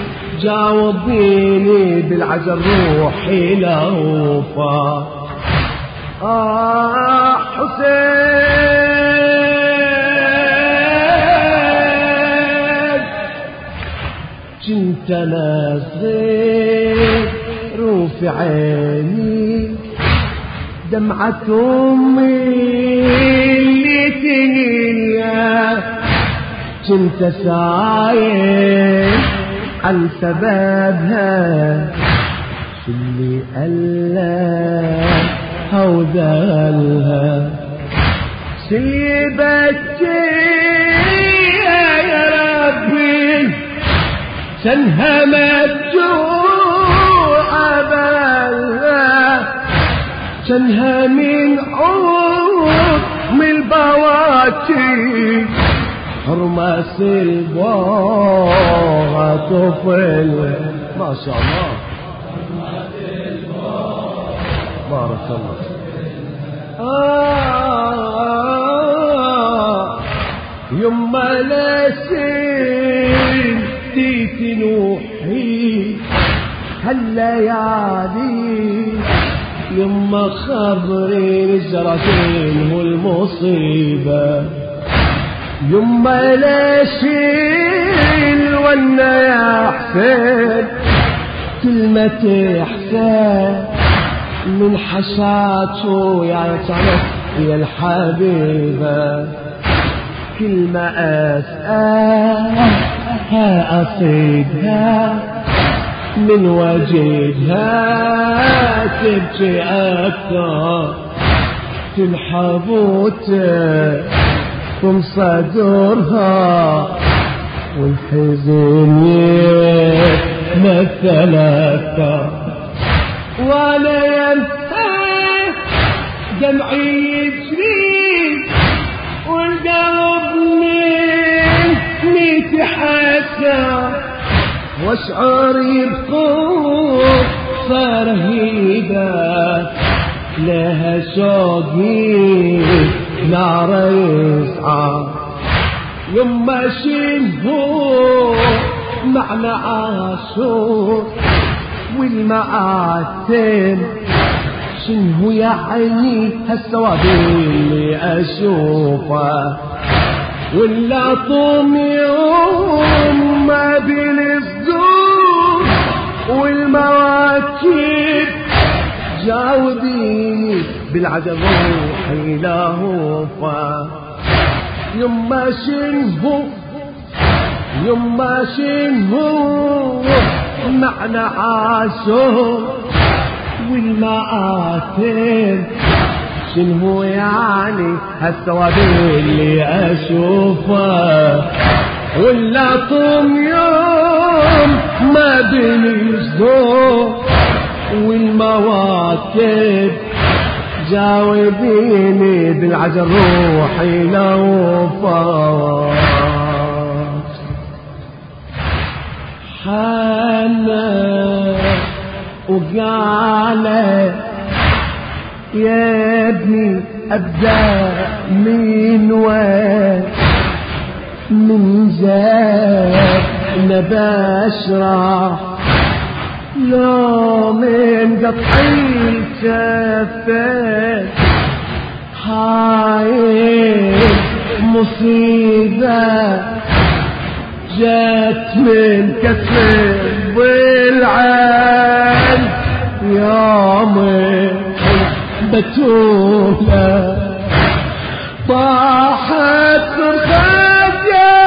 B: جاوبيني بالعجل روحي لوفا آه حسين كنت انا صغير روفي عيني دمعة امي اللي تنيا كنت سايل عن سببها شو اللي قالها وذلها شو اللي بكيها يا ربي شنها مجوع بالها شنها من عود من البواكي حرمة البوغة طفل ما شاء الله بارك الله آه يما لسين تيتي نوحي هالليالي يما خبرين الجراثيم والمصيبة يما ليشيل وانا يا حسين كلمة حسين من حشاته يا تعرف يا الحبيبة كلمة أسألها أصيدها من وجدها تبكي أكثر تنحبوته من صدرها والحزن يتمثل أكثر وانا ينسى دمعي يجري والقلب مني تحسر واشعر بخوف فرهيدة لها شوقي نار يسعى يما شنهو معنى عاشور والمآتم شنهو يعني هالسواد اللي اشوفه ولا طوم يوم ما بين الصدور والمواكب جاوبيني بالعجل روحي لهوفا يما شنهو يما شنهو معنى عاشور والمآتم شنهو يعني هالسواد اللي اشوفه ولا طوم يوم ما بين الصدور والمواكب جاوبيني بالعجل روحي لوفا حنا وقالت يا ابني ابدا من وين من زاد نبشرح لو من قطعي الكفين هاي مصيبة جات من كسب العين يومي بتولى طاحت صرخات يا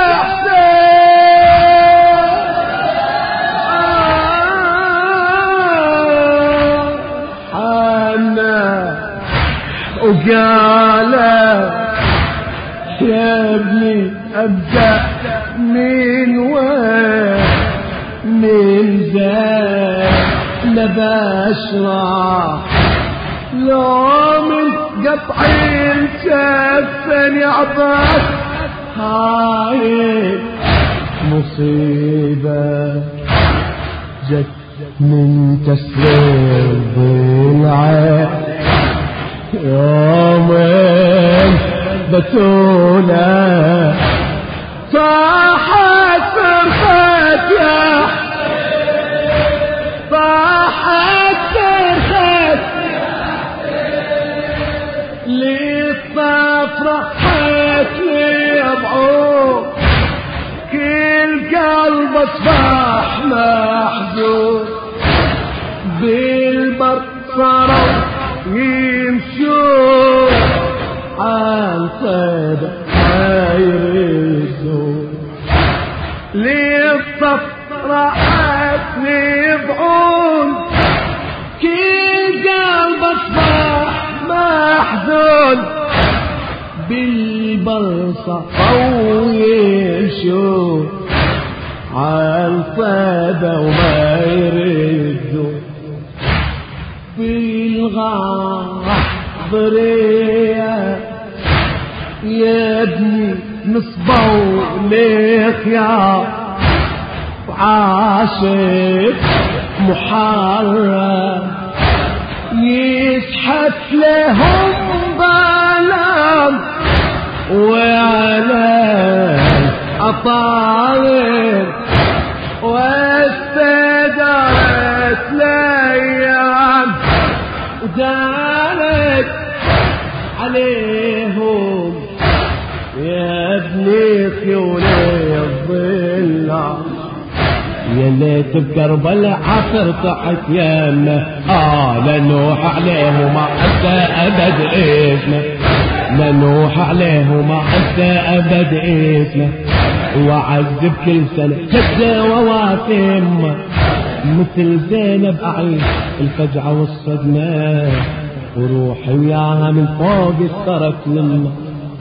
B: حسين حنا وقال يا ابني ابدأ من وين من زين نبشرح لو من قطعين شافني عباس هاي مصيبة جت من تسريب بالعين يومين بتولى صاحت فرخت يا صاحت فرخت للصفرة حيت لي بعوض كل قلب اصبح محزون بالبر صاروا يمشون عن صيد يردون للصفرة حيت لي بعوض كل قلب اصبح محزون بالبرصة ويمشوا عالصيدة وما يردوا في الغاضرية يا ابني نصبوا ليك يا عاشق محرم يشحت لهم بالام وعلى أطارب واستدارت ليام ودارت عليهم يا ابني خيول الظلام يا ليت بكربل عصر طحت يمه آه لنوح عليه ما حتى أبد اسمه لنوح عليه ما حتى أبد اسمه وعذب كل سنة جدة وواتمه مثل زينب أعيش الفجعة والصدمة وروحي وياها من فوق الترك لما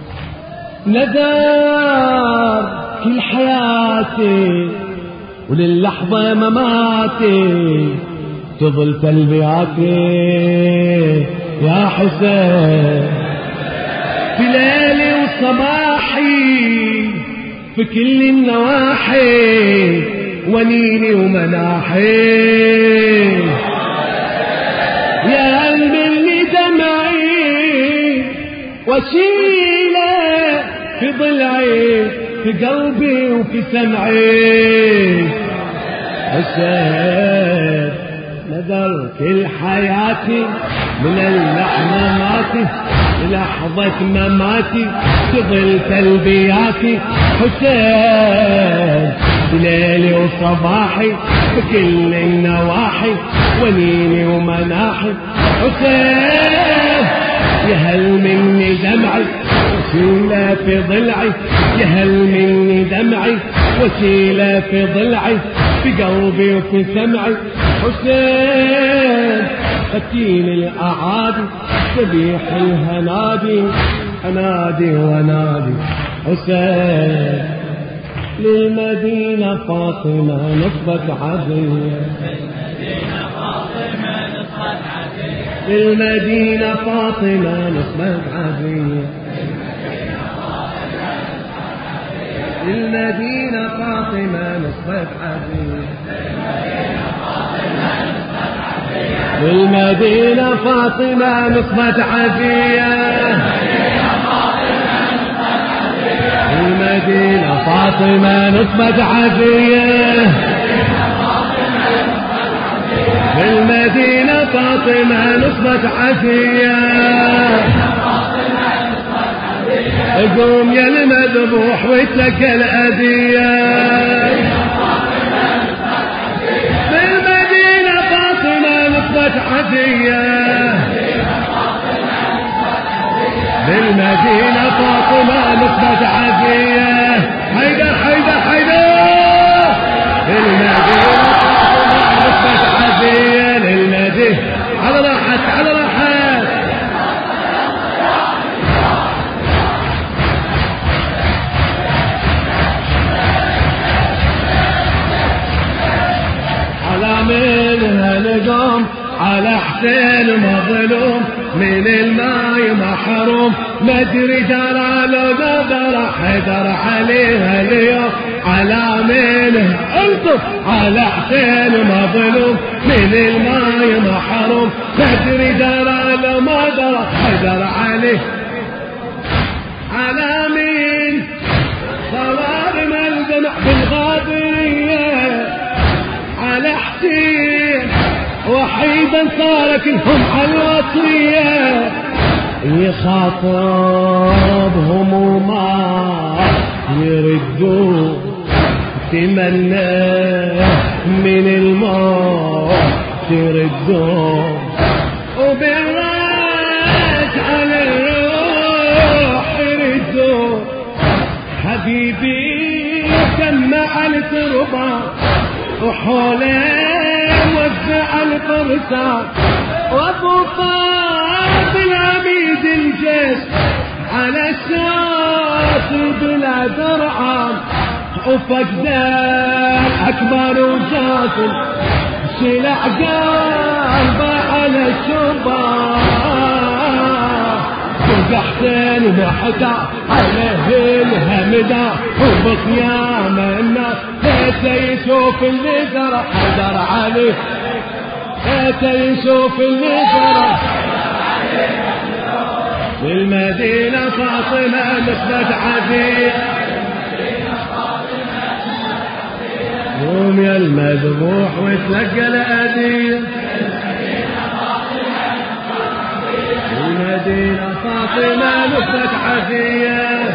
B: ندار كل حياتي وللحظة مماتي تظل تلبياتي يا حسين في ليلي وصباحي في كل النواحي ونيني ومناحي يا قلبي دمعي وشيله في ضلعي في قلبي وفي سمعي حسين نذر كل حياتي من اللحظة لحظة مماتي تظل تلبياتي حسين بليلي وصباحي بكل النواحي ونيني ومناحي حسين يهل مني دمعي وسيلة في ضلعي يهل مني دمعي وسيلة في ضلعي في قلبي وفي سمعي حسين فتيل الأعادي سبيح الهنادي أنادي ونادي حسين للمدينة فاطمة نصبت عزية للمدينة فاطمة نصبت عزية للمدينة فاطمة نصبت عزية للمدينة فاطمة نصبت عزية للمدينة فاطمة نصبت عزية للمدينة فاطمة نصبت عزية قوم يا المذبوح واتلقى الأذية بالمدينة فاطمة نصبت عزية بالمدينة فاطمة نصبت عزية حيدر حيدر حيدر بالمدينة فاطمة نصبت عزية للمدينة على راحت على راحت على من منها نقوم على حسين مظلوم من الماي محروم مدري جرى له قدر حيدر عليها اليوم على منها الطف على حسين مظلوم من الماي محروم مدري جرى له قدر حيدر عليه على مين صوارم الدمع بالغابية على حسين وحيدا صار كلهم على الوصية يخاطبهم وما يردوا تمنى من الموت تردوا وبالراس على الروح يردوا حبيبي جمع التربة وحوله وزع الفرسان وابو فاضل عميد الجيش على الشاط بلا درعان وفقدان اكبر وجاسم شلع قلبه على الشباب وقحتين محدا عليه الهمدا وبقيام الناس ليس يشوف اللي جرى حيدر عليه ليس يشوف اللي جرى للمدينة فاطمة نسبة عزيز يوم يا المذبوح وتلقى الأدير المدينة فاطمة نسبة عزيز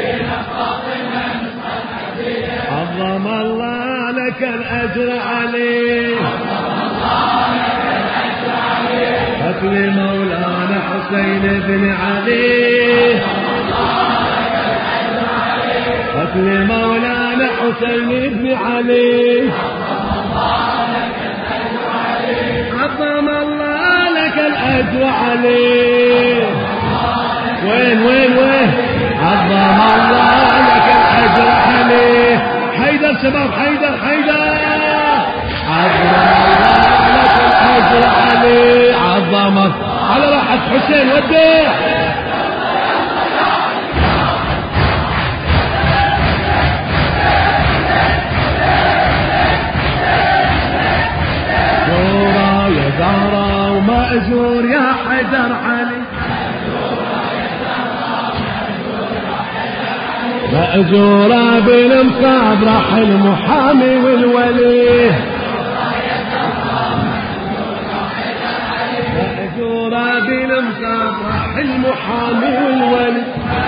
B: عظم الله لك الأجر عليه قتل مولانا حسين بن علي قتل مولانا حسين بن علي عظم الله لك الأجر عليه وين وين وين عظم الله لك الأجر عليه حيدر شباب حيدر حيدر عظم الله لك الأجر عليه عظمك على راحة حسين وديه زورا يا زهرة ومأجور يا حيدر علي مأجورة بالمصاب راح المحامي والولي مأجورة بالمصاب راح المحامي والولي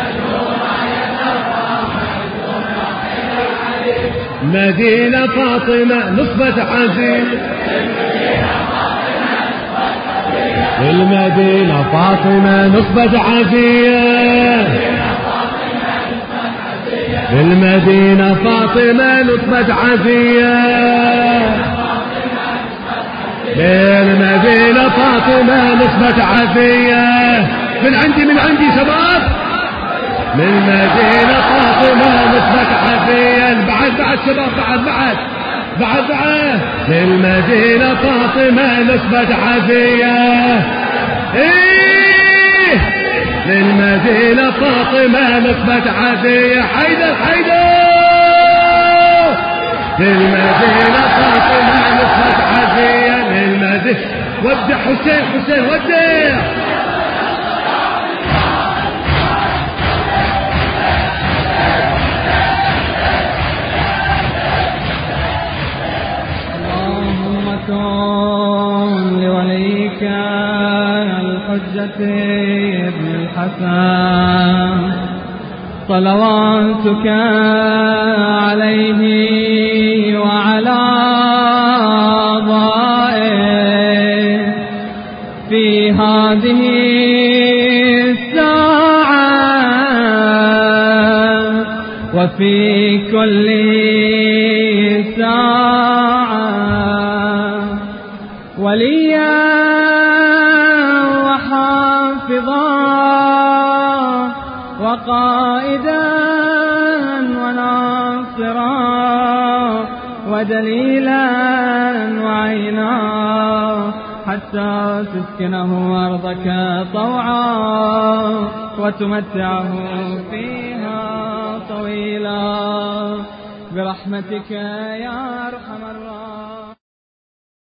B: مدينة فاطمة نصبت عزيز المدينة فاطمة نصبت عزيز المدينة فاطمة نصبت عزيز المدينة فاطمة نصبت عزيز من عندي من عندي شباب من مدينة فاطمة نصبت عزيز بعد بعد شباب بعد بعد بعد بعد من مدينة فاطمة نصبت عزيز إيه للمدينة فاطمة نصبت عزية حيدر حيدر للمدينة فاطمة نصبت عزية للمدينة ودع حسين حسين ودع
A: اللهم كن لوليك الحجة ابن الحسن صلواتك عليه وعلى آبائه في هذه الساعة وفي كل ساعة وليا وحافظا وقائدا وناصرا
C: ودليلا وعينا حتى تسكنه أرضك طوعا وتمتعه فيها طويلا برحمتك يا أرحم الراحمين.